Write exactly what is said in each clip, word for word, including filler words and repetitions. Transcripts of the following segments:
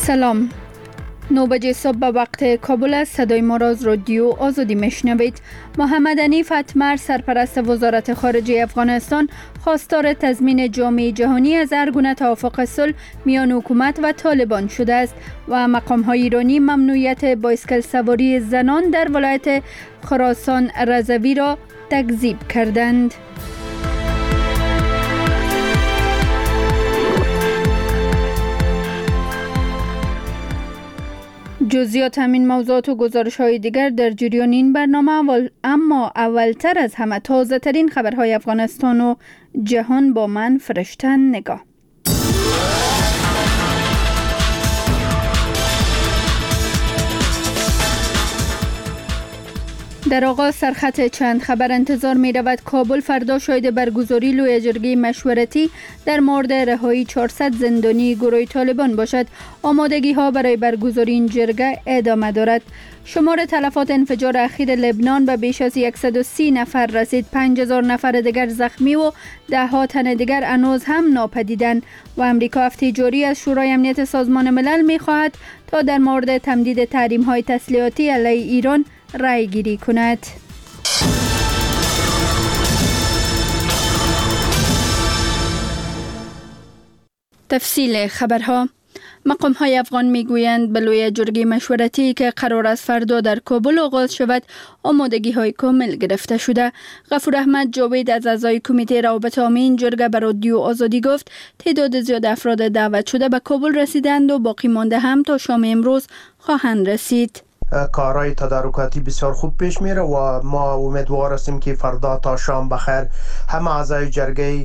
سلام. نو بجه صبح به وقت کابل است. صدای ما را از رادیو آزادی میشنوید. محمد حنیف اتمر سرپرست وزارت خارجه افغانستان خواستار تضمین جامعه جهانی از هر گونه توافق صلح میان حکومت و طالبان شده است و مقام‌های ایرانی ممنوعیت بایسکل سواری زنان در ولایت خراسان رضوی را تکذیب کردند. جزئیات همین موضوعات و گزارش های دیگر در جریان این برنامه اول، اما اولتر از همه تازه ترین خبرهای افغانستان و جهان با من فرشته نگاه. در آغاز سرخط چند خبر انتظار می رود. کابل فردا شاید برگزاری لوی جرگه مشورتی در مورد رهایی چهارصد زندانی گروه طالبان باشد. آمادگی ها برای برگزاری این جرگه ادامه دارد. شمار تلفات انفجار اخیر لبنان به بیش از صد و سی نفر رسید. پنج هزار نفر دیگر زخمی و ده ها تن دیگر هنوز هم ناپدیدند و امریکا هفته جاری از شورای امنیت سازمان ملل می خواهد تا در مورد تمدید تحریم های تسلیحاتی علیه ایران رای گیری کند. تفصیل خبرها. مقام های افغان می گویند به لوی جرگه مشورتی که قرار است فردا در کابل آغاز شود آمادگی های کامل گرفته شده. غفور احمد جاوید از اعضای کمیته روابط عامه این جرگه به رادیو آزادی گفت تعداد زیاد افراد دعوت شده به کابل رسیدند و باقی مانده هم تا شام امروز خواهند رسید. کارهای تدارکاتی بسیار خوب پیش میره و ما امیدوار هستیم که فردا تا شام بخیر همه اعضای جرگه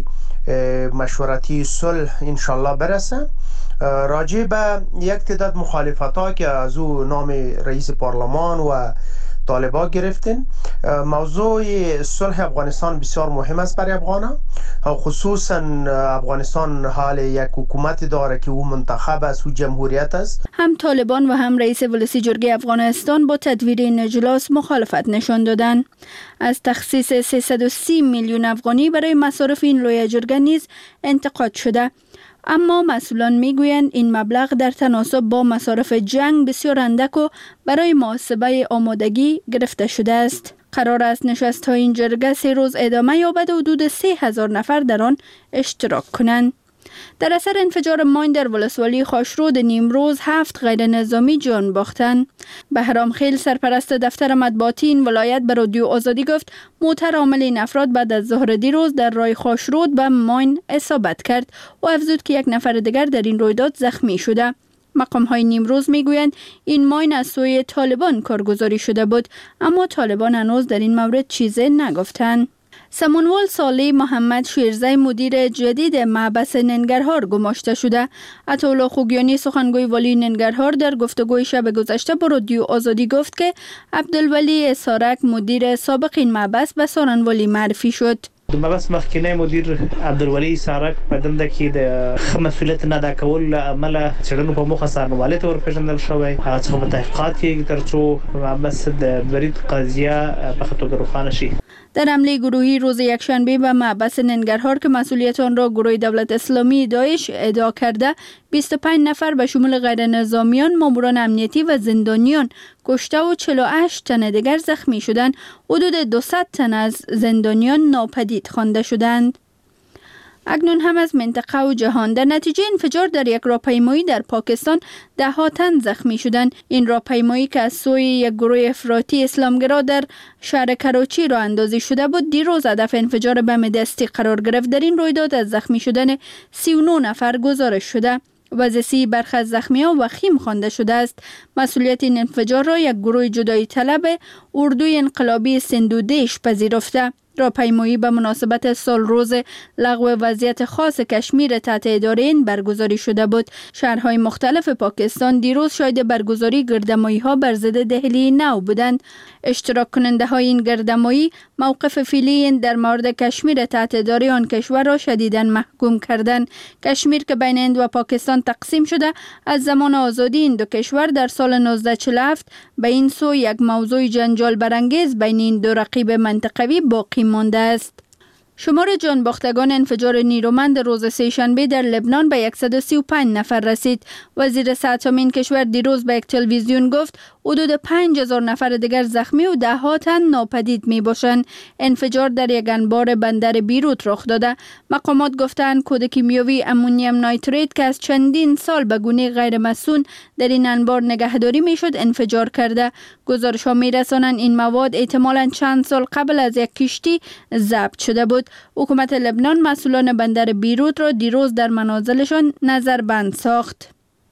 مشورتی صلح انشالله برسه. راجع به یک تعداد مخالفت ها که از او نام رئیس پارلمان و طالبان گرفتین، موضوع صلح افغانستان بسیار مهم است برای افغانا، خصوصا افغانستان حال یک حکومت داره که او منتخب است و جمهوریت است. هم طالبان و هم رئیس ولسی جرگه افغانستان با تدویر این اجلاس مخالفت نشان دادند. از تخصیص سیصد و سی میلیون افغانی برای مصارف این لوی جرگه نیز انتقاد شده، اما مسئولان میگویند این مبلغ در تناسب با مصارف جنگ بسیار اندک و برای محاسبه آمادگی گرفته شده است. قرار است نشست های این جرگه سه روز ادامه یابد و حدود سه هزار نفر در آن اشتراک کنند. در اثر انفجار ماین در ولسوالی خاشرود نیمروز هفت غیر نظامی جان باختند. بهرام خیل سرپرست دفتر مطبوعاتی این ولایت به رادیو آزادی گفت موتر حامل این افراد بعد از ظهر دیروز در راه خاشرود به ماین اصابت کرد و افزود که یک نفر دیگر در این رویداد زخمی شده. مقام های نیمروز میگویند این ماین از سوی طالبان کارگزاری شده بود، اما طالبان هنوز در این مورد چیزی نگفتند. سمنوال صالح محمد شیرزی مدیر جدید محبس ننگرهار گماشته شده. عطاالله خوگیانی سخنگوی والی ننگرهار در گفتگوی شب گذشته با رادیو آزادی گفت که عبدالولی اسارک مدیر سابق این محبس به سارنوالی معرفی شد. د محبس مخکنی مدیر عبدالولی اسارک په دنده کې د ښه مسؤلیت نه ادا کولو له امله څېړنو په موخه سارنوالۍ ته ورپېژندل شوی. هغه څخه به تحقیقات کېږي تر څو محبس د برید قضیه په ښه توګه روښانه شي. در حمله گروهی روز یکشنبه به محبس ننگرهار که مسئولیت آن را گروه دولت اسلامی داعش ادعا کرده بیست و پنج نفر به شمول غیر نظامیان، ماموران امنیتی و زندانیان کشته و چهل و هشت تن دیگر زخمی شدند. حدود دویست تن از زندانیان ناپدید خوانده شدند. اکنون هم از منطقه و جهان. در نتیجه انفجار در یک راهپیمایی در پاکستان ده ها تن زخمی شدند. این راهپیمایی که از سوی یک گروه افراطی اسلامگرا در شهر کراچی راه اندازی شده بود دیروز هدف انفجار بم دستی قرار گرفت. در این رویداد از زخمی شدن سی و نه نفر گزارش شده. وضعیت برخی از زخمیان وخیم خوانده شده است. مسئولیت این انفجار را یک گروه جدایی طلب اردوی انقلابی سندودیش پذیرفته. راهپیمایی به مناسبت سال روز لغو وضعیت خاص کشمیر تحت اداره این برگزاری شده بود. شهرهای مختلف پاکستان دیروز شاهد برگزاری گردمایی ها بر ضد دهلی نو بودند. اشتراک کننده های این گردمایی موقف فعلی در مورد کشمیر تحت اداره آن کشور را شدیداً محکوم کردند. کشمیر که بین هند و پاکستان تقسیم شده از زمان آزادی این دو کشور در سال نوزده چهل و هفت به این سو یک موضوع جنجال برانگیز بین این دو رقیب منطقوی باقی مانده است. شمار جان باختگان انفجار نیرومند روز سه‌شنبه در لبنان به صد و سی و پنج نفر رسید. وزیر صحت این کشور دیروز به یک تلویزیون گفت حدود پنج هزار نفر دیگر زخمی و ده ها تن ناپدید می باشند. انفجار در یک انبار بندر بیروت رخ داده. مقامات گفتند کود کیمیاوی امونیم نایتریت که از چندین سال به گونه غیر مسئول در این انبار نگهداری می شد انفجار کرده. گزارش ها می رسانند این مواد احتمالاً چند سال قبل از یک کشتی ضبط شده بود. حکومت لبنان مسئولان بندر بیروت را دیروز در منازلشان نظربند ساخت.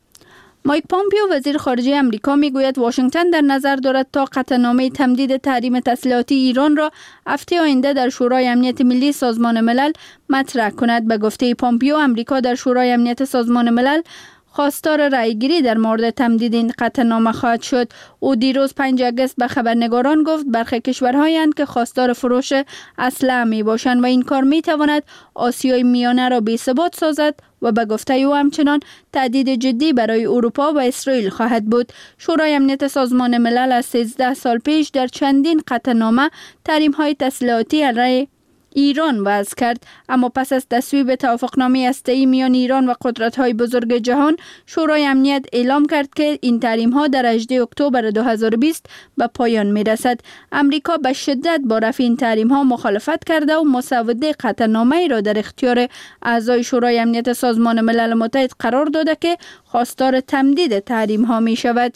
مایک پامپیو وزیر خارجه امریکا میگوید واشنگتن در نظر دارد تا قطعنامه تمدید تحریم تسلیحاتی ایران را هفته آینده در شورای امنیت ملی سازمان ملل مطرح کند. به گفته پامپیو امریکا در شورای امنیت سازمان ملل خواستار رأیگیری در مورد تمدید این قطعنامه خواهد شد. او دیروز پنج آگوست به خبرنگاران گفت برخی کشورهایی هستند که خواستار فروش اسلحه می باشند و این کار می تواند آسیای میانه را بی‌ثبات سازد و به گفته او همچنان تهدید جدی برای اروپا و اسرائیل خواهد بود. شورای امنیت سازمان ملل از سیزده سال پیش در چندین قطعنامه تحریم‌های تسلیحاتی علیه ایران وضع کرد، اما پس از تصویب توافقنامه هسته‌ای میان ایران و قدرت‌های بزرگ جهان، شورای امنیت اعلام کرد که این تحریم‌ها در هجدهم اکتبر دو هزار و بیست به پایان می‌رسد. امریکا به شدت با رفع این تحریم‌ها مخالفت کرده و مسوده قطعنامه‌ای را در اختیار اعضای شورای امنیت سازمان ملل متحد قرار داده که خواستار تمدید تحریم‌ها می‌شود.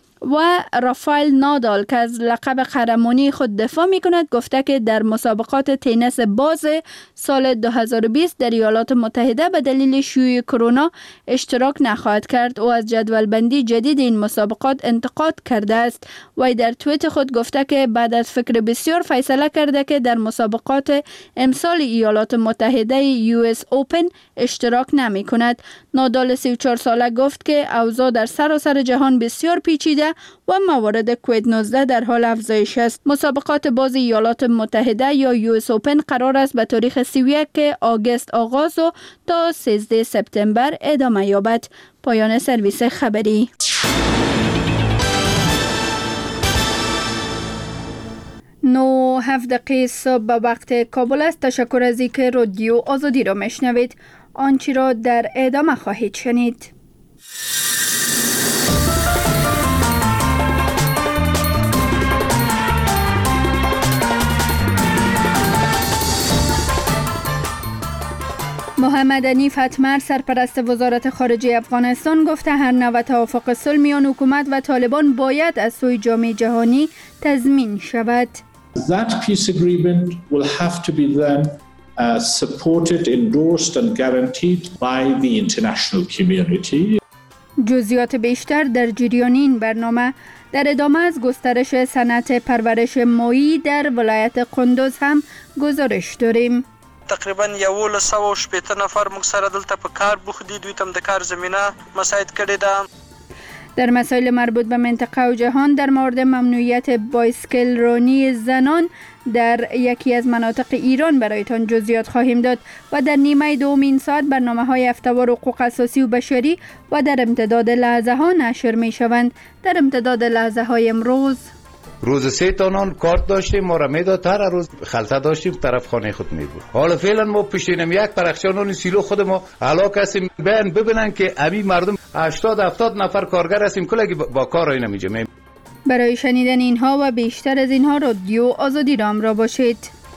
و رافائل نادال که از لقب قهرمانی خود دفاع می کند گفته که در مسابقات تنیس باز سال دو هزار و بیست در ایالات متحده به دلیل شیوع کرونا اشتراک نخواهد کرد. او از جدول بندی جدید این مسابقات انتقاد کرده است. وی در توییت خود گفته که بعد از فکر بسیار فیصله کرده که در مسابقات امسال ایالات متحده یو اس اوپن اشتراک نمی کند. نادال سی و چهار ساله گفت که اوضاع در سراسر جهان بسیار پیچیده و موارد کووید نوزده در حال افزایش است. مسابقات باز ایالات متحده یا یو اس اوپن قرار است به تاریخ سی و یک آگوست آغاز و تا سیزده سپتامبر ادامه یابد. پایان سرویس خبری. نو هفت دقیقه صبح به وقت کابل است. تشکر از اینکه رادیو آزادی را میشنوید. آنچه را در ادامه خواهید شنید. محمد حنیف اتمر سرپرست وزارت خارجه افغانستان گفته هر نوع توافق صلح میان حکومت و طالبان باید از سوی جامعه جهانی تضمین شود. That peace agreement will have to be then uh, supported, endorsed and guaranteed by the international community. جزئیات بیشتر در جریان این برنامه. در ادامه از گسترش صنعت پرورش ماهی در ولایت قندوز هم گزارش داریم. تقریبا یوولس سوه و شپېته نفر موږ سره دلته په کار بوخت دي. دوی ته هم د کار زمینه مساعد کړې ده. در مسائل مربوط به منطقه و جهان در مورد ممنوعیت بایسکل رانی زنان در یکی از مناطق ایران برایتان جزئیات خواهیم داد و در نیمه دوم این ساعت برنامه های هفته‌وار حقوق اساسی و بشری و در امتداد لحظه ها نشر می شوند. در امتداد لحظه های امروز روز سه تانان کارت داشتیم، ما را میداد، هر روز خلطه داشتیم طرف خانه خود میبود. حالا فعلا ما پیشینم یک پرخچانان سیلو خود ما هلاک هستیم. بین ببینن که امی مردم هشتاد هفتاد نفر کارگر هستیم کلگی با کار رای نمیجه. برای شنیدن اینها و بیشتر از اینها رادیو آزادی را همراه باشید.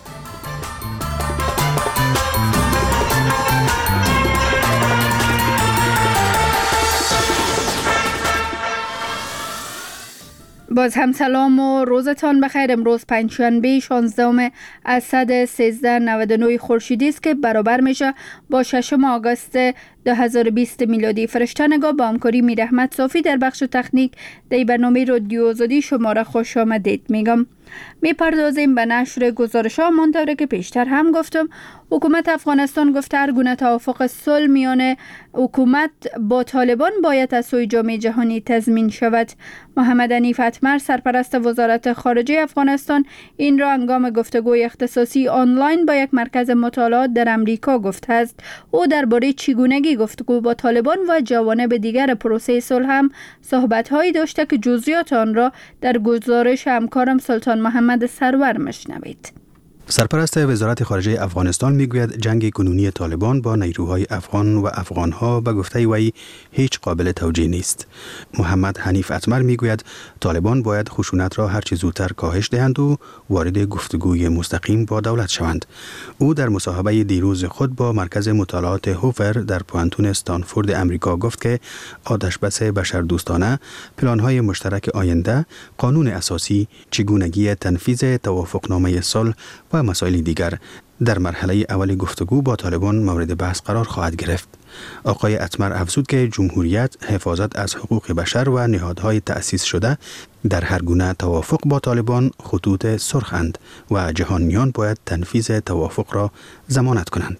باز هم سلام و روزتان بخیر. امروز پنجشنبه شانزدهم اسد سیزده نود و نه خورشیدی است که برابر میشه با ششم آگوست دو هزار و بیست میلادی. فرشته نگاه با همکاری میر احمد صافی در بخش تکنیک در برنامه رادیو آزادی شما را خوش آمدید میگم. میپردازیم به نشر گزارش ها. منطوره که پیشتر هم گفتم حکومت افغانستان گفته هر گونه توافق صلح میان حکومت با طالبان باید از سوی جامعه جهانی تضمین شود. محمد حنیف اتمر سرپرست وزارت خارجه افغانستان این را هنگام گفتگوی اختصاصی آنلاین با یک مرکز مطالعات در امریکا گفته است. او درباره چگونگی گفتگو با طالبان و جوانب دیگر پروسه صلح هم صحبت‌هایی داشته که جزئیات آن را در گزارش همکارم سلطان محمد سرور مشنوید. سرپرست وزارت خارجه افغانستان میگوید جنگ کنونی طالبان با نیروهای افغان و افغانها به گفته وی هیچ قابل توجیه نیست. محمد حنیف اتمر میگوید طالبان باید خشونت را هر چه زودتر کاهش دهند و وارد گفتگوی مستقیم با دولت شوند. او در مصاحبه دیروز خود با مرکز مطالعات هوور در پوانتون استانفورد امریکا گفت که آتشبس بشردوستانه، پلان‌های مشترک آینده، قانون اساسی، چگونگی تنفیذ توافقنامه صلح و مسائل دیگر در مرحله اول گفتگو با طالبان مورد بحث قرار خواهد گرفت. آقای اتمر افزود که جمهوریت، حفاظت از حقوق بشر و نهادهای تأسیس شده در هر گونه توافق با طالبان خطوط سرخند و جهانیان باید تنفیذ توافق را ضمانت کنند.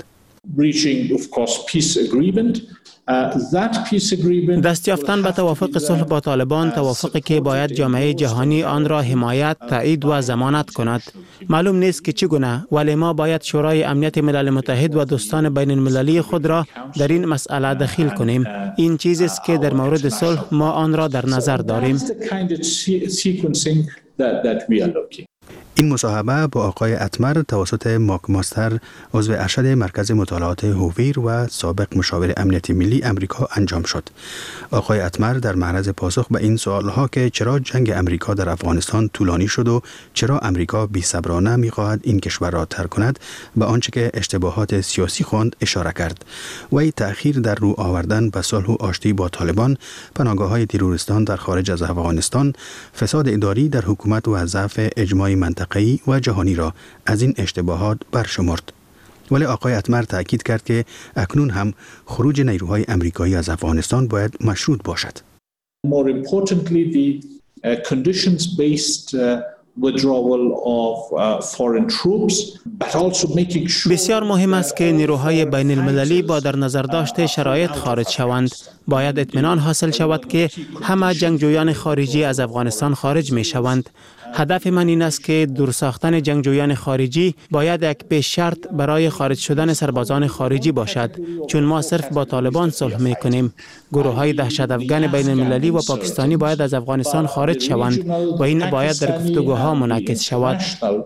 دست یافتن به توافق صلح با طالبان، توافقی که باید جامعه جهانی آن را حمایت، تایید و ضمانت کند. معلوم نیست که چگونه، ولی ما باید شورای امنیت ملل متحد و دوستان بین المللی خود را در این مسئله دخیل کنیم. این چیزی است که در مورد صلح ما آن را در نظر داریم. این مصاحبه با آقای اتمر توسط ماک ماستر، عضو ارشد مرکز مطالعات هوویر و سابق مشاور امنیت ملی امریکا انجام شد. آقای اتمر در معرض پاسخ به این سوالها که چرا جنگ امریکا در افغانستان طولانی شد و چرا امریکا بی‌صبرانه می‌خواهد این کشور را ترک کند، به آنچه که اشتباهات سیاسی خواند اشاره کرد. وی تأخیر در رو آوردن به صلح و آشتی با طالبان، پناهگاه‌های تروریستان در خارج از افغانستان، فساد اداری در حکومت و ضعف اجماع منطقه‌ای و جهانی را از این اشتباهات برشمرد. ولی آقای اتمر تأکید کرد که اکنون هم خروج نیروهای امریکایی از افغانستان باید مشروط باشد. More importantly, the uh, conditions-based uh, withdrawal of uh, foreign troops, but also making sure بسیار مهم است که نیروهای بین المللی با در نظر داشته شرایط خارج شوند. باید اطمینان حاصل شود که همه جنگجویان خارجی از افغانستان خارج می شوند. هدف من این است که دور ساختن جنگجویان خارجی باید یک پیش شرط برای خارج شدن سربازان خارجی باشد، چون ما صرف با طالبان صلح می کنیم. گروه های دهشت افغان بین المللی و پاکستانی باید از افغانستان خارج شوند و این باید در گفتگوها منعکس شود.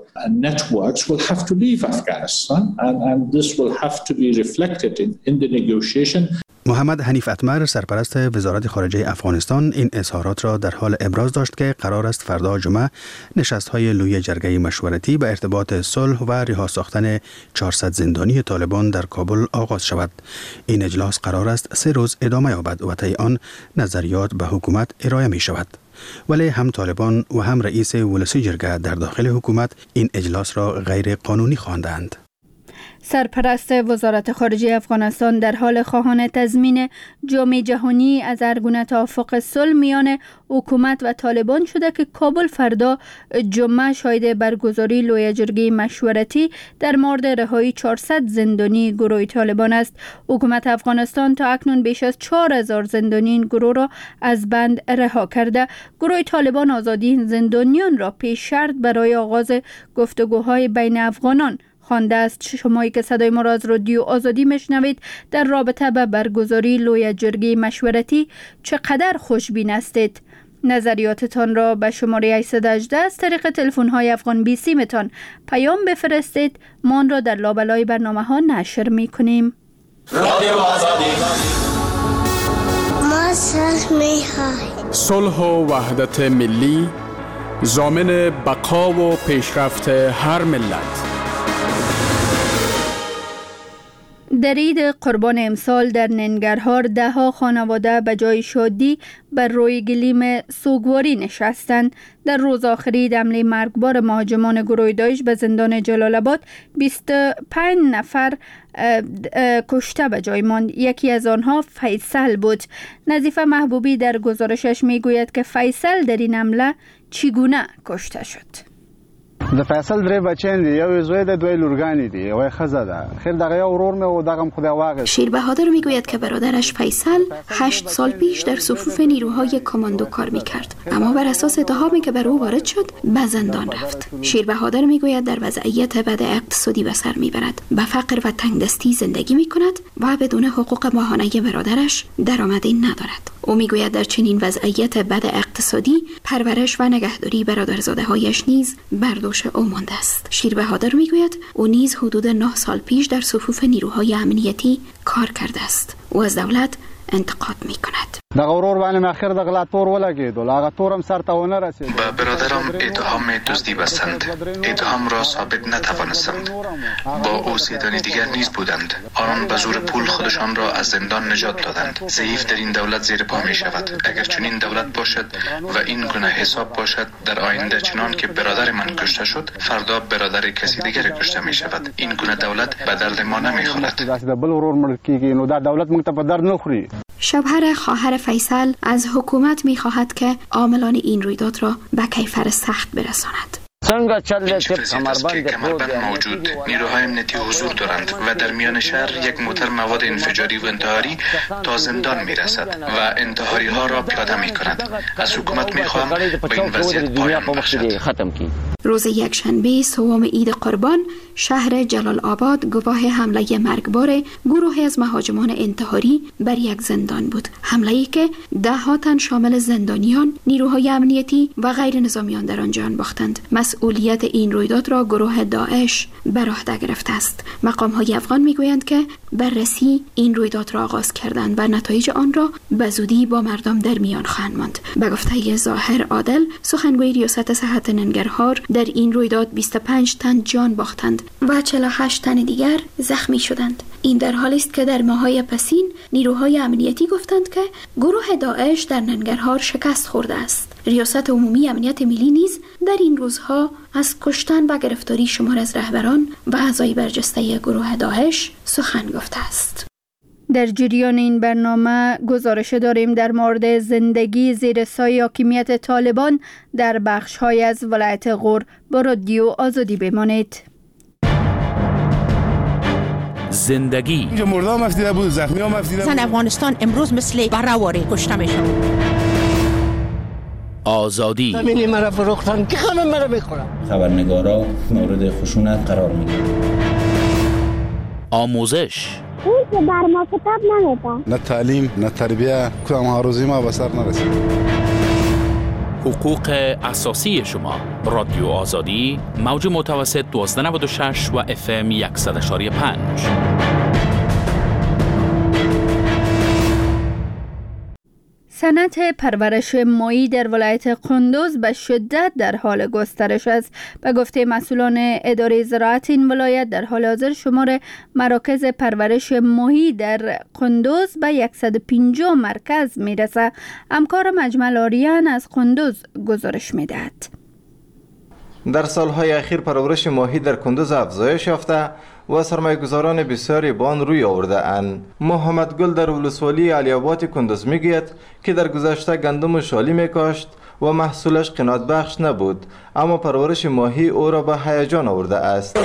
محمد حنیف اتمر، سرپرست وزارت خارجه افغانستان، این اظهارات را در حال ابراز داشت که قرار است فردا جمعه نشست‌های لوی جرگه مشورتی به ارتباط صلح و رها ساختن چهارصد زندانی طالبان در کابل آغاز شود. این اجلاس قرار است سه روز ادامه یابد و طی آن نظریات به حکومت ارائه می شود. ولی هم طالبان و هم رئیس ولسی جرگه در داخل حکومت این اجلاس را غیر قانونی خواندند. سرپرست وزارت خارجه افغانستان در حال خواهان تضمین جامعه جهانی از هر گونه توافق صلح میان حکومت و طالبان شده که کابل فردا جمعه شاهد برگزاری لوی جرگه مشورتی در مورد رهایی چهارصد زندانی گروه طالبان است. حکومت افغانستان تا اکنون بیش از چهار هزار زندانی این گروه را از بند رها کرده. گروه طالبان آزادی این زندانیان را پیش شرط برای آغاز گفتگوهای بین افغانان خوانده است. شمایی که صدای ما را از رادیو آزادی میشنوید در رابطه با برگزاری لوی جرگه مشورتی چقدر خوشبین هستید؟ نظریاتتان را به شماره هشتصد و هجده از طریق تلفن های افغان بی سی متان پیام بفرستید. ما آن را در لابلای برنامه ها نشر می کنیم. رادیو آزادی، ما صلح می خواهیم. صلح و وحدت ملی ضامن بقا و پیشرفت هر ملت. در عید قربان امسال در ننگرهار ده ها خانواده به جای شادی بر روی گلیم سوگواری نشستند. در روز آخری حمله مرگبار مهاجمان گروه داعش به زندان جلال آباد بیست و پنج نفر کشته به جای ماند. یکی از آنها فیصل بود. نظیفه محبوبی در گزارشش میگوید که فیصل در این حمله چگونه کشته شد. د فیصل درې بچیان دي، یو زوی د دوی لورګانې دي، یو ښځه ده. خیر دغه یو ورور مې و دغه خدای واغ. شیر بهادر میگوید که برادرش فیصل هشت سال پیش در صفوف نیروهای کاماندو کار میکرد، اما بر اساس اتهامی که بر او وارد شد به زندان رفت. شیر بهادر میگوید در وضعیت بد اقتصادی به سر میبرد، به فقر و تنگدستی زندگی میکند و بدون حقوق ماهانه برادرش درآمدی ندارد. او میگوید در چنین وضعیت بد اقتصادی پرورش و نگهداری برادرزاده هایش نیز بر دوش او مانده است. شیر بهادر میگوید او نیز حدود نه سال پیش در صفوف نیروهای امنیتی کار کرده است. او از دولت انتقاد می کند. د غرور باندې مخیر د غلا تور ولګېدل، هغه تورم سر ته ونه رسید. به برادرم اتهام دزدی بستند. اتهام را ثابت نتوانستند. با اوسیدن دیگر نیز بودند. آنان به زور پول خودشان را از زندان نجات دادند. ضعیف در این دولت زیر پا می شود. اگر چنین دولت باشد و این گونه حساب باشد در آینده چنان که برادر من کشته شد، فردا برادر کسی دیگر کشته می شود. این گونه دولت به درد ما نمی خورد. شوهر خواهر فیصل از حکومت می خواهد که عاملان این رویداد را به کیفر سخت برساند. این چه وضعیت است که کمربند موجود، نیروهای امنیتی حضور دارند و در میان شهر یک موتر مواد انفجاری و انتحاری تا زندان می رسد و انتحاری ها را پیاده می کند. از حکومت می خواهم به این وضعیت پایان بخشد. روز یکشنبه سوم عید قربان شهر جلال آباد گواه حمله مرگبار گروهی از مهاجمان انتحاری بر یک زندان بود. حمله‌ای که ده ها تن شامل زندانیان، نیروهای امنیتی و غیر نظامیان در آن جان باختند. مسئولیت این رویداد را گروه داعش بر عهده گرفته است. مقام‌های افغان میگویند که بررسی این رویداد را آغاز کردند و نتایج آن را به زودی با مردم در میان خواهند ماند. به گفته ظاهر عادل، سخنگوی ریاست صحت ننگرهار، در این رویداد بیست و پنج تن جان باختند و چهل و هشت تن دیگر زخمی شدند. این در حالی است که در ماه‌های پسین نیروهای امنیتی گفتند که گروه داعش در ننگرهار شکست خورده است. ریاست عمومی امنیت ملی نیز در این روزها از کشتن و گرفتاری شمار از رهبران و اعضای برجسته گروه داعش سخن گفته است. در جریان این برنامه گزارش داریم در مورد زندگی زیر سایه حاکمیت طالبان در بخش‌های از ولایت غور. با رادیو آزادی بمانید. زندگی اینجا مرده هم افتیده بود، زخمی هم افتیده بود. زن افغانستان امروز مثل برهواری کشته میشن. آزادی زمینی مرا فروختن که همه مرا بخورم. خبرنگارا مورد خشونت قرار میگیرن. آموزش اون که بر ما کتاب نمیده. نه تعلیم نه تربیه، کدام هاروزی ما به سر نرسید. حقوق اساسی شما. رادیو آزادی، موج متوسط دوازده نود و شش و اف ام صد و پنج. صنعت پرورش ماهی در ولایت قندوز به شدت در حال گسترش است. به گفته مسئولان اداره زراعت این ولایت، در حال حاضر شمار مراکز پرورش ماهی در قندوز به صد و پنجاه مرکز میرسه. همکار مجمل آریان از قندوز گزارش میدهد. در سالهای اخیر پرورش ماهی در کندوز افزایش یافته و سرمایه‌گذاران بسیاری به آن روی آورده اند. محمد گل در ولسوالی علی آباد کندوز میگوید که در گذشته گندم و شالی میکاشت و محصولش قناعت بخش نبود، اما پرورش ماهی او را به هیجان آورده است.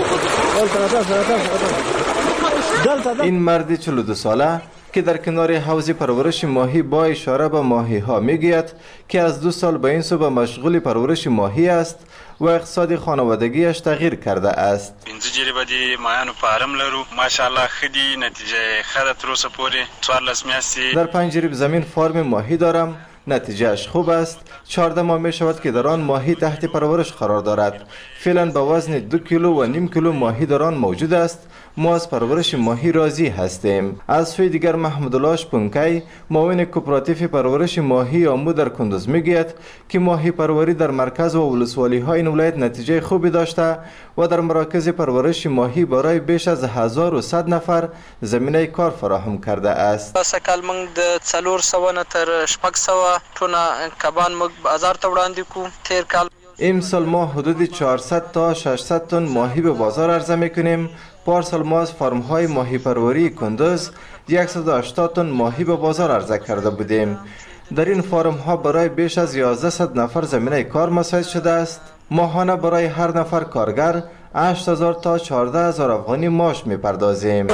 این مرد چهل و دو ساله که در کنار حوض پرورش ماهی با اشاره به ماهی ها میگوید که از دو سال به این سو به مشغول پرورش ماهی است و اقتصاد خانوادگیش تغییر کرده است. پنځه جریبه دی ماهیانو فارم لرو، ماشاءالله خدي نتیجه خره تر اوسه پورې څوارلس میاشتې. در پنج جریب زمین فارم ماهی دارم، نتیجهش خوب است. چهارده ماه می شود که در آن ماهی تحت پرورش قرار دارد. فعلا به وزن دو کیلو و نیم کیلو ماهی در آن موجود است. ما از پرورش ماهی راضی هستیم. از سوی دیگر محمد الله شپونکی، معاون کوپراتیو پرورش ماهی آمو در کندوز میگوید که ماهی پروری در مرکز و ولسوالی های این ولایت نتیجه خوبی داشته و در مراکز پرورش ماهی برای بیش از هزار و صد نفر زمینه کار فراهم کرده است. سکال موږ د څلور سوه نه تر شپږ سوه ټونه کبان موږ بازار ته وړاندې کوو. تیر کال امسال ما حدود چهارصد تا ششصد تن ماهی به بازار عرضه میکنیم. پارسال ما از فارم های ماهی پروری کندوز صد و هشتاد تن ماهی به بازار عرضه کرده بودیم. در این فارم ها برای بیش از یازده نفر زمینه کار مساعد شده است. ماهانه برای هر نفر کارگر هشت هزار تا چهارده هزار افغانی معاش میپردازیم.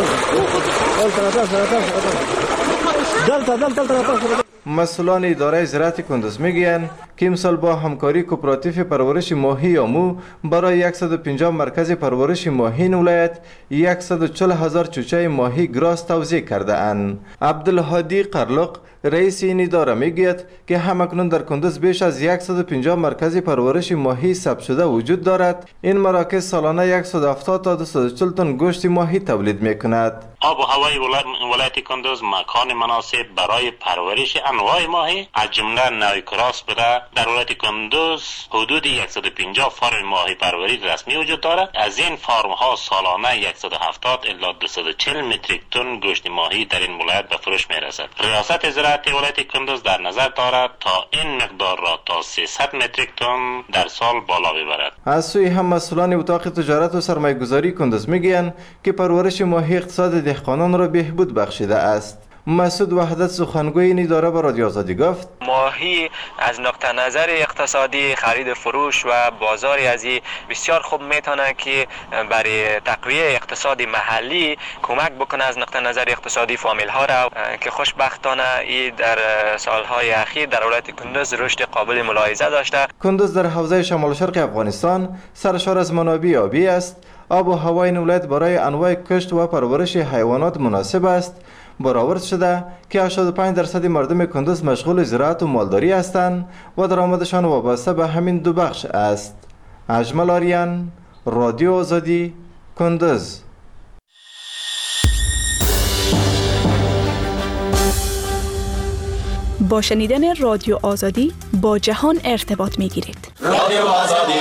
مسئولان اداره زراعت کندوز میگویند که امسال با همکاری کوپراتیو پرورش ماهی آمو برای صد و پنجاه مرکز پرورش ماهی این ولایت صد و چهل هزار چوچه ماهی گراس توزیع کرده اند. عبدالهادی قرلق رئیس این اداره میگوید که همکنون در کندوز بیش از صد و پنجاه مرکز پرورش ماهی ثبت شده وجود دارد. این مراکز سالانه صد و هفتاد تا دویست و چهل تن گوشت ماهی تولید میکند. آب و هوای ولایت کندوز مکان مناسب برای پرورش انواع ماهی از جمله نوع کراس بوده. در ولایت کندوز حدود صد و پنجاه فرم ماهی پروری رسمی وجود دارد. از این فرم ها سالانه صد و هفتاد الی دویست و چهل متریک تن گوشت ماهی در این ولایت به فروش میرسد. ریاست زراعت ولایت کندوز در نظر دارد تا این مقدار را تا سیصد متریک تن در سال بالا ببرد. از سوی هم مسئولان اتاق تجارت و سرمایه گذاری کندوز میگویند که پرورش ماهی اقتصاد دهقانان را بهبود بخشیده است. مسعود وحدت سخنگوی این اداره به رادیو آزادی گفت ماهی از نقطه نظر اقتصادی خرید فروش و بازاری ازی بسیار خوب میتونه که برای تقویه اقتصاد محلی کمک بکنه از نقطه نظر اقتصادی فامیل ها را که خوشبختانه ای در سالهای اخیر در ولایت کندوز رشد قابل ملاحظه داشته. کندوز در حوزه شمال شرق افغانستان سرشار از منابع آبی است. آب و هوای این ولایت برای انواع کشت و پرورش حیوانات مناسب است. برآورد شده که هشتاد و پنج درصد مردم کندوز مشغول زراعت و مالداری هستند و درآمدشان وابسته به همین دو بخش است. اجمل آریان، رادیو آزادی، کندوز. با شنیدن رادیو آزادی با جهان ارتباط می‌گیرید. رادیو آزادی.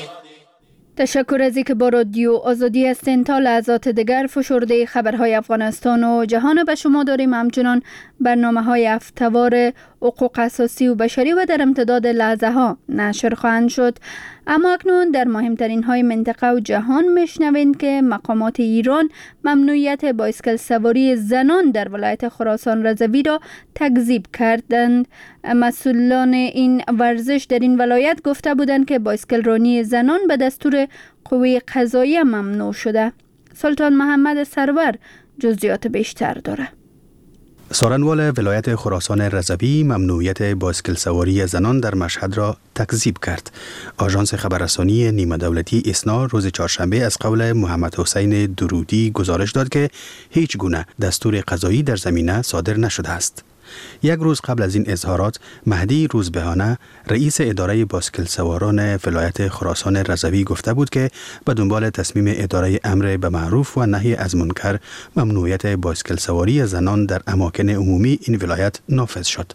تشکر از اینکه با رادیو آزادی هستین. تا لحظات دیگر فشرده خبرهای افغانستان و جهان به شما داریم. همچنان برنامه های هفته‌وار حقوق اساسی و بشری و در امتداد لحظه ها نشر خواهند شد. اما اکنون در مهمترین های منطقه و جهان میشنوین که مقامات ایران ممنوعیت بایسکل سواری زنان در ولایت خراسان رضوی را تکذیب کردند. مسئولان این ورزش در این ولایت گفته بودند که بایسکل رانی زنان به دستور قوه قضاییه ممنوع شده. سلطان محمد سرور جزئیات بیشتر داره. سارنوال ولایت خراسان رضوی ممنوعیت بایسکل سواری زنان در مشهد را تکذیب کرد. آژانس خبررسانی نیمه دولتی اسنا روز چهارشنبه از قول محمد حسین درودی گزارش داد که هیچ گونه دستور قضایی در زمینه صادر نشده است. یک روز قبل از این اظهارات مهدی روزبهانه رئیس اداره بایسکل سواران ولایت خراسان رضوی گفته بود که به دنبال تصمیم اداره امر به معروف و نهی از منکر ممنوعیت بایسکل سواری زنان در اماکن عمومی این ولایت نافذ شد.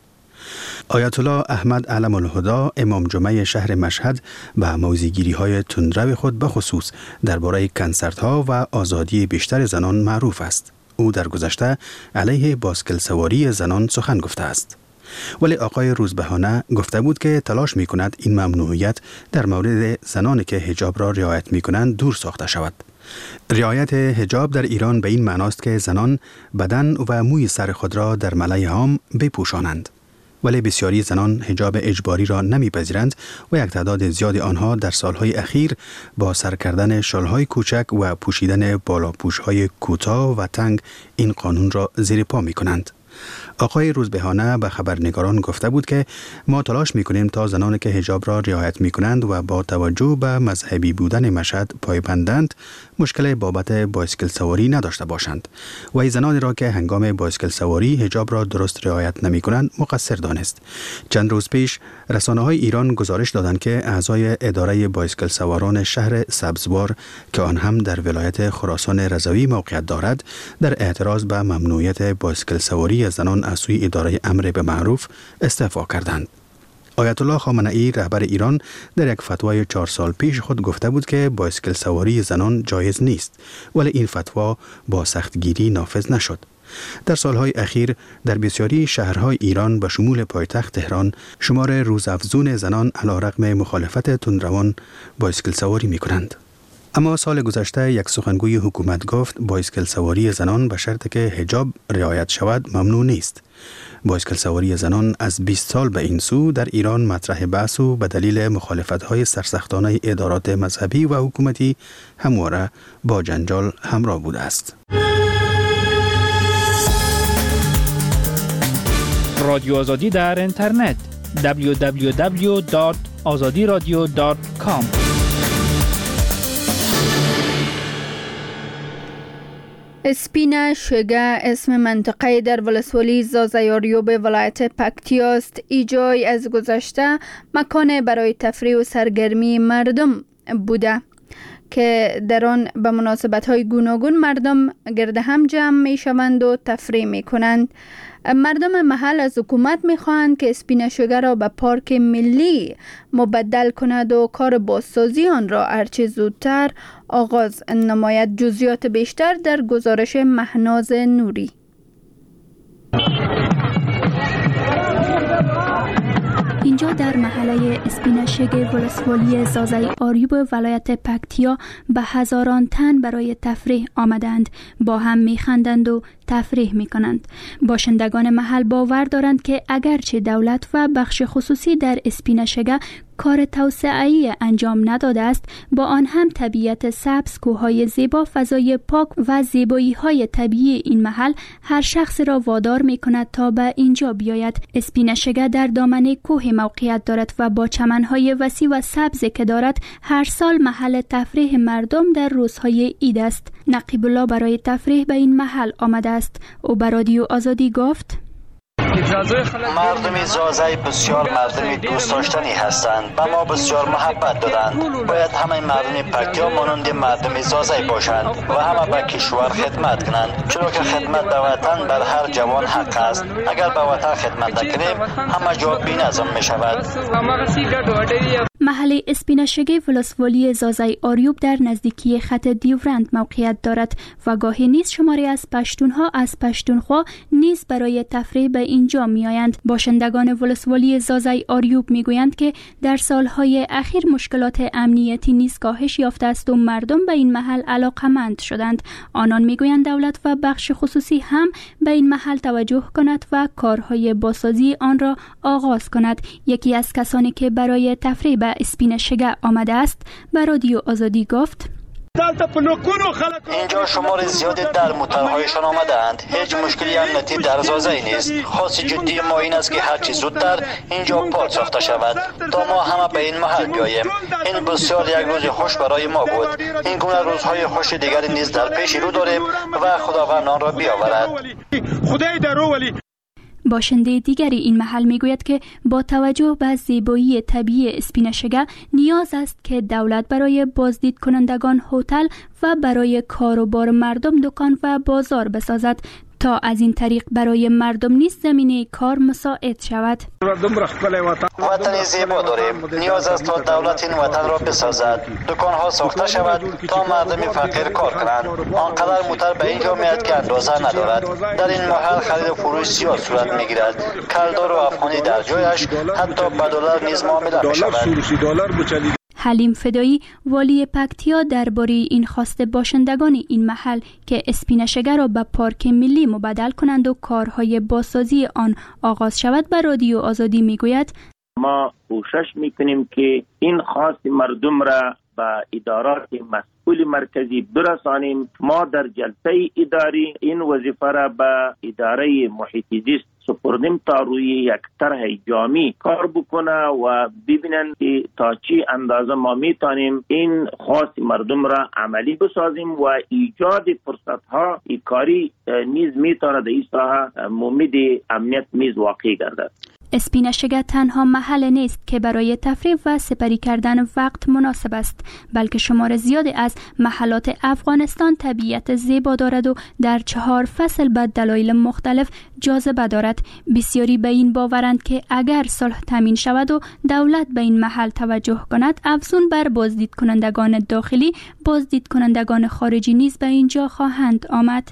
آیت الله احمد علم الهدا امام جمعه شهر مشهد به موضع‌گیری های تندرو خود به خصوص درباره کنسرت‌ها و آزادی بیشتر زنان معروف است. او در گذشته علیه بایسکل سواری زنان سخن گفته است. ولی آقای روزبهانه گفته بود که تلاش می کند این ممنوعیت در مورد زنانی که حجاب را رعایت می کنند دور ساخته شود. رعایت حجاب در ایران به این معناست که زنان بدن و موی سر خود را در ملأ عام بپوشانند. ولی بسیاری زنان حجاب اجباری را نمیپذیرند و یک تعداد زیاد آنها در سالهای اخیر با سر کردن شالهای کوچک و پوشیدن بالاپوشهای کوتاه و تنگ این قانون را زیر پا می کنند. آقای روزبهانه به خبرنگاران گفته بود که ما تلاش می‌کنیم تا زنانی که حجاب را رعایت می‌کنند و با توجه به مذهبی بودن مشهد پایبندند مشکل بابت بایسکل سواری نداشته باشند و زنانی را که هنگام بایسکل سواری حجاب را درست رعایت نمی‌کنند مقصر دانست. چند روز پیش رسانه‌های ایران گزارش دادند که اعضای اداره بایسکل سواران شهر سبزوار که آن هم در ولایت خراسان رضوی موقعیت دارد در اعتراض به ممنوعیت بایسکل سواری زنان از سوی اداره امر به معروف استعفا کردند. آیت الله خامنه‌ای رهبر ایران در یک فتوای چهار سال پیش خود گفته بود که بایسکل سواری زنان جایز نیست، ولی این فتوا با سختگیری نافذ نشد. در سالهای اخیر در بسیاری شهرهای ایران به شمول پایتخت تهران شمار روزافزون زنان علیرغم مخالفت تندروان بایسکل سواری می کنند. اما سال گذشته یک سخنگوی حکومت گفت بایسکل سواری زنان به شرط که حجاب رعایت شود ممنوع نیست. بایسکل سواری زنان از بیست سال به این سو در ایران مطرح بحث و به دلیل مخالفت‌های سرسختانه ادارات مذهبی و حکومتی همواره با جنجال همراه بوده است. رادیو آزادی در اینترنت دبلیو دبلیو دبلیو دات آزادی رادیو دات کام. اسپینا شگه اسم منطقه در ولسوالی زازای آریوب ولایت پکتیا است. ایجای از گذشته مکان برای تفریح و سرگرمی مردم بوده که در آن به مناسبت‌های گوناگون مردم گرد هم جمع می شوند و تفریح می کنند. مردم محل از حکومت می خواهند که اسپینا شگه را به پارک ملی مبدل کند و کار بازسازی آن را هرچه زودتر آغاز نماید. جزئیات بیشتر در گزارش مهناز نوری. اینجا در محله اسپینا شگه ولسوالی زازای آریوب ولایت پکتیا به هزاران تن برای تفریح آمدند. با هم میخندند و تفریح میکنند. باشندگان محل باور دارند که اگرچه دولت و بخش خصوصی در اسپینا شگه کار توسعه‌ای انجام نداده است، با آن هم طبیعت سبز، کوههای زیبا، فضای پاک و زیبایی‌های طبیعی این محل هر شخص را وادار می‌کند تا به اینجا بیاید. اسپینا شگه در دامنه کوه موقعیت دارد و با چمن‌های وسیع و سبز که دارد هر سال محل تفریح مردم در روزهای عید است. نقیب الله برای تفریح به این محل آمده است. او به رادیو آزادی گفت: مردم زازای بسیار مردم دوست داشتنی هستند، به ما بسیار محبت دادند. باید همه مردم پکتیا مانند مردم زازای باشند و همه به کشور خدمت کنند، چون که خدمت به وطن بر هر جوان حق است. اگر به وطن خدمت نکنیم همه جا بی‌نظم می شود. محله اسپینا شگه ولسوالی زازای آریوب در نزدیکی خط دیورند موقعیت دارد و گاهی نیز شماری از پشتونها از پشتونخوا نیز برای تفریح به اینجا می آیند. باشندگان ولسوالی زازای آریوب می گویند که در سالهای اخیر مشکلات امنیتی نیز کاهش یافته است و مردم به این محل علاقمند شدند. آنان می گویند دولت و بخش خصوصی هم به این محل توجه کند و کارهای بازسازی آن را آغاز کند. یکی از کسانی که برای تفریح به اسپینا شگه آمده است به رادیو آزادی گفت: اینجا شمار زیادی در موترهایشان آمدند. هیچ مشکلی امنیتی در زازای نیست. خاص جدی ما این است که هرچی زودتر اینجا پارک ساخته شود تا ما همه به این محل بیاییم. این بسیار یک روز خوش برای ما بود. این گونه روزهای خوش دیگری نیز در پیش رو داریم و خداوند آن را بیاورد. خدای درو ولی باشنده دیگری این محل میگوید که با توجه به زیبایی طبیعی اسپینا شگه نیاز است که دولت برای بازدید کنندگان هتل و برای کاروبار مردم دکان و بازار بسازد تا از این طریق برای مردم نیز زمینه کار مساعد شود. وطن زیبا داریم. نیاز است تا دولت این وطن را بسازد. دکان‌ها ساخته شود تا مردم فقیر کار کنند. آنقدر موتر به اینجا میاد که اندازه ندارد. در این محل خرید و فروش زیاد صورت میگیرد. کلدار و افغانی در جایش، حتی به دلار نیز معامله میشود. حلیم فدایی والی پکتیا درباره این خواست باشندگان این محل که اسپینا شگه را به پارک ملی مبدل کنند و کارهای بازسازی آن آغاز شود به رادیو آزادی میگوید: ما کوشش میکنیم که این خواست مردم را به ادارات مسئول مرکزی برسانیم. ما در جلسه اداری این وظیفه را به اداره محیط زیست سپردیم تا روی یک طرح جامع کار بکنه و ببینن که تا چی اندازه ما میتونیم این خواست مردم را عملی بسازیم و ایجاد فرصت ها کاری نیز میتونه در این ساحه ممید امنیت نیز واقع گردد. اسپینا شگه تنها محل نیست که برای تفریح و سپری کردن وقت مناسب است، بلکه شمار زیادی از محلات افغانستان طبیعت زیبا دارد و در چهار فصل به دلایل مختلف جاذبه دارد. بسیاری به این باورند که اگر صلح تامین شود و دولت به این محل توجه کند، افزون بر بازدید کنندگان داخلی، بازدید کنندگان خارجی نیز به اینجا خواهند آمد.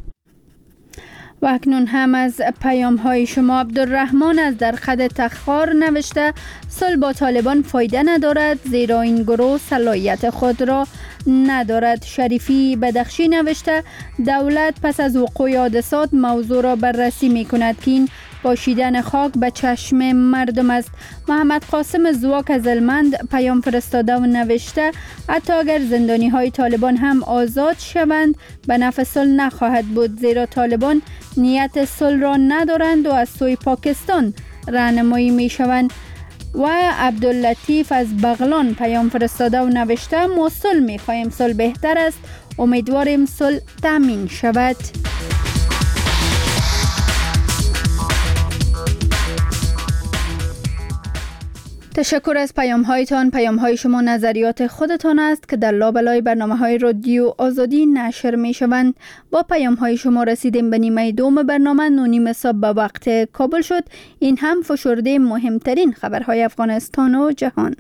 و اکنون هم از پیام های شما. عبدالرحمن از در خد تخار نوشته: صلح با طالبان فایده ندارد زیرا این گروه صلاحیت خود را ندارد. شریفی بدخشی نوشته: دولت پس از وقوع حادثات موضوع را بررسی می کند که این پاشیدن خاک به چشم مردم است. محمد قاسم زواک از المند پیام فرستاده و نوشته: حتی اگر زندانی های طالبان هم آزاد شوند به نفع صلح نخواهد بود زیرا طالبان نیت صلح را ندارند و از سوی پاکستان راهنمایی می شوند. و عبداللطیف از بغلان پیام فرستاده و نوشته ما صلح می‌خواهیم، صلح بهتر است، امیدواریم صلح تامین شود. تشکر از پیام هایتان. پیام های شما نظریات خودتان است که در لابلای برنامه های رادیو آزادی نشر می شوند. با پیام های شما رسیدیم به نیمه دوم برنامه. نونیم صبح به وقت کابل شد. این هم فشرده مهمترین خبرهای افغانستان و جهان.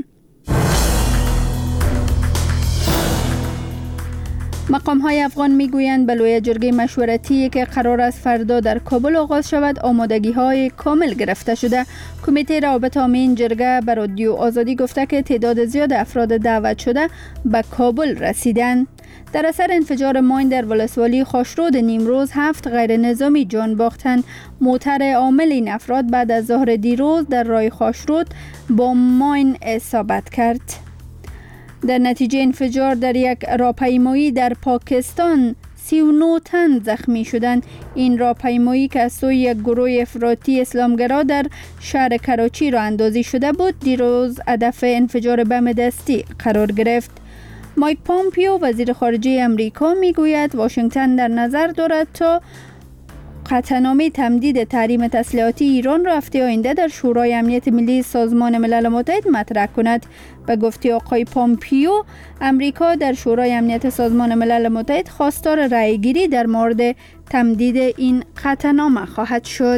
مقام های افغان می گویند به لوی جرگه مشورتی که قرار است فردا در کابل آغاز شود آمادگی های کامل گرفته شده. کمیته روابط عامه این جرگه به رادیو آزادی گفته که تعداد زیاد افراد دعوت شده به کابل رسیدند. در اثر انفجار ماین در ولسوالی خاشرود نیمروز هفت غیر نظامی جان باختند. موتر عامل این افراد بعد از ظهر دیروز در راه خاشرود با ماین اصابت کرد. در نتیجه انفجار در یک راهپیمایی در پاکستان سی و نه تن زخمی شدند. این راهپیمایی که از سوی یک گروه افراطی اسلامگرا در شهر کراچی راه اندازی شده بود دیروز هدف انفجار بم دستی قرار گرفت. مایک پامپیو وزیر خارجه امریکا میگوید واشنگتن در نظر دارد تا قطعنامه تمدید تحریم تسلیحاتی ایران را هفته آینده در شورای امنیت ملی سازمان ملل متحد مطرح کند. به گفته آقای پامپیو، امریکا در شورای امنیت سازمان ملل متحد خواستار رأیگیری در مورد تمدید این قطعنامه خواهد شد.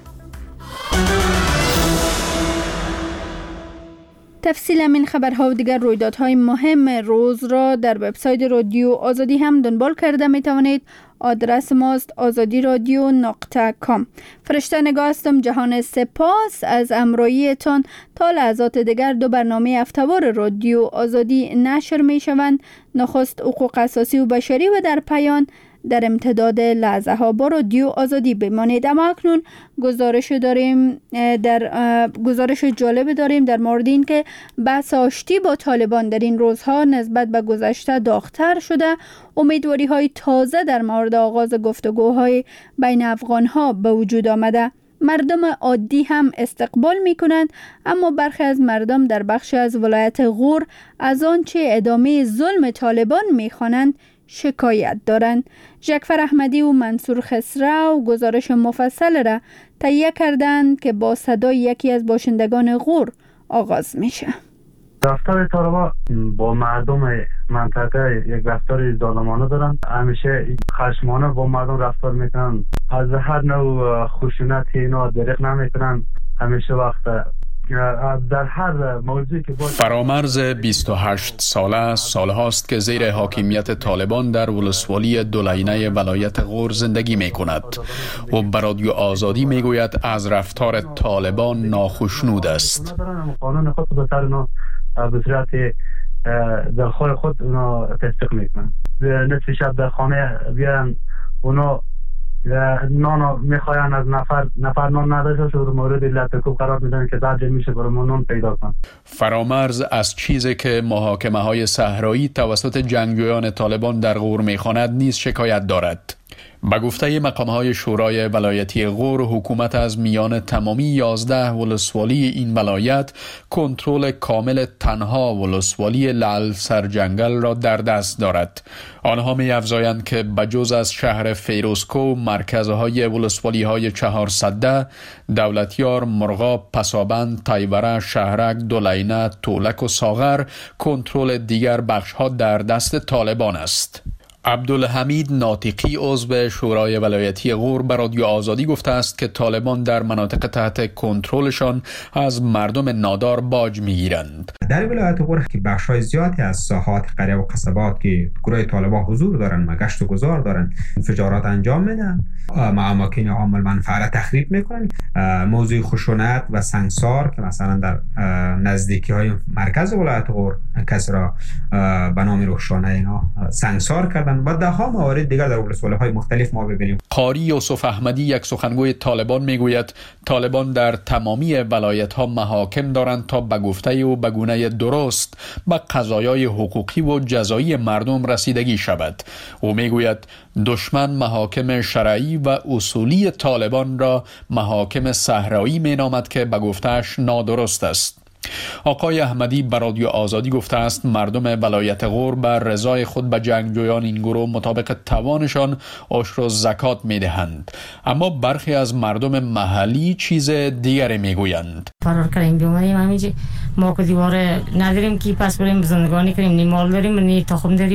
تفصیل این خبرها و دیگر رویدادهای مهم روز را در وبسایت رادیو آزادی هم دنبال کرده می توانید. آدرس ماست آزادی رادیو نقطه کام. فرشته نگاه هستم. جهان سپاس از همراهیتان. تا لحظات دیگر دو برنامه هفته‌وار رادیو آزادی نشر می شوند. نخست حقوق اساسی و بشری و در پایان در امتداد لحظه ها با رادیو آزادی بمانید. اما اکنون گزارش داریم در گزارش جالب داریم در مورد این که بحث آشتی با طالبان در این روزها نسبت به گذشته داغ‌تر شده. امیدواری های تازه در مورد آغاز گفتگوهای بین افغان ها به وجود آمده. مردم عادی هم استقبال می کنند، اما برخی از مردم در بخش از ولایت غور از آنچه ادامه ظلم طالبان می خوانند شکایت دارند. جعفر احمدی و منصور خسرو گزارش مفصل را تهیه کردند که با صدای یکی از باشندگان غور آغاز میشه. رفتار طالبان با مردم منطقه یک رفتار ظالمانه دارن. همیشه خشمانه با مردم رفتار میکنن. از هر نوع خشونت اینا دریغ نمیکنن. همیشه وقت در هر موضوعی که باید فرامرز بیست و هشت ساله سال هاست که زیر حاکمیت طالبان در ولسوالی دولینه ولایت غور زندگی می کند و به رادیو آزادی می گوید از رفتار طالبان ناخشنود است. قانون خود به سر اونا به صورت دلخواه خود اونا تصدیق می کنند. نصف شب در خانه بیان اونا نان میخواین از نفر نفر نان نداشته شد مورد لطکوب قرار میدن که درجه میشه برای نان پیدا کن. فرامرز از چیزی که محاکمه های صحرایی توسط جنگجویان طالبان در غور میخواند نیز شکایت دارد. به گفته مقام‌های شورای ولایتی غور، حکومت از میان تمامی یازده ولسوالی این ولایت کنترل کامل تنها ولسوالی لعل سرجنگل را در دست دارد. آنها می‌افزایند که بجز از شهر فیروزکو، مرکزهای ولسوالی‌های چهارصده، دولتیار، مرغاب، پسابند، تایوره، شهرک، دولینه، تولک و ساغر، کنترل دیگر بخش‌ها در دست طالبان است. عبدالحمید ناطقی عضو شورای ولایتی غور به رادیو آزادی گفته است که طالبان در مناطق تحت کنترلشان از مردم نادار باج میگیرند. در ولایت غور که بخش‌های زیادی از ساحات قریه و قصبات که گروه طالبان حضور دارند و گشت و گذار دارند انفجارات انجام میدن، اماکن عام المنفعه تخریب میکنن. موضوع خشونت و سنگسار که مثلا در نزدیکی های مرکز ولایت غور کسی را به نام روشانه اینا سنگسار کردن و ده ها موارد دیگر در ولسوالی‌های مختلف ما ببینیم. قاری یوسف احمدی یک سخنگوی طالبان میگوید طالبان در تمامی ولایت‌ها محاکم دارند تا به گفته او به گونه درست به قضایای حقوقی و جزایی مردم رسیدگی شود. او میگوید دشمن محاکم شرعی و اصولی طالبان را محاکم صحرایی مینامد که به گفته‌اش نادرست است. آقای احمدی بر رادیو آزادی گفته است مردم ولایت غور بر رضای خود به جنگجویان این گروه مطابق توانشان عشر و زکات میدهند، اما برخی از مردم محلی چیز دیگری میگویند. فرار کردیم بیومدیم همینجا، ما که دیواره نداریم که پس بریم زندگانی کنیم، نی مال داریم نی تخم داریم.